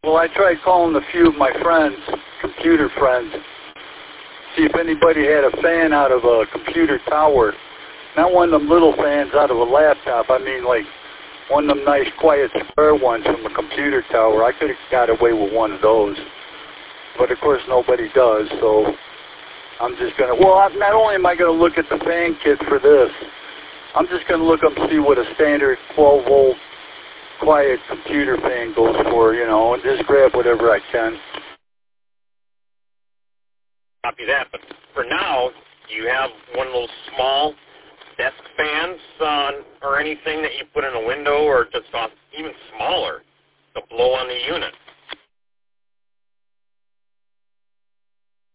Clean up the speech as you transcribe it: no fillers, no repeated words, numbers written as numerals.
Well, I tried calling a few of my friends, computer friends, see if anybody had a fan out of a computer tower. Not one of them little fans out of a laptop. I mean, like one of them nice, quiet, square ones from a computer tower. I could have got away with one of those. But, of course, nobody does, so I'm just going to... Well, not only am I going to look at the fan kit for this, I'm just going to look up and see what a standard 12-volt quiet computer fan goes for, you know, and just grab whatever I can. Copy that, but for now, do you have one of those small desk fans or anything that you put in a window or just even smaller to blow on the unit?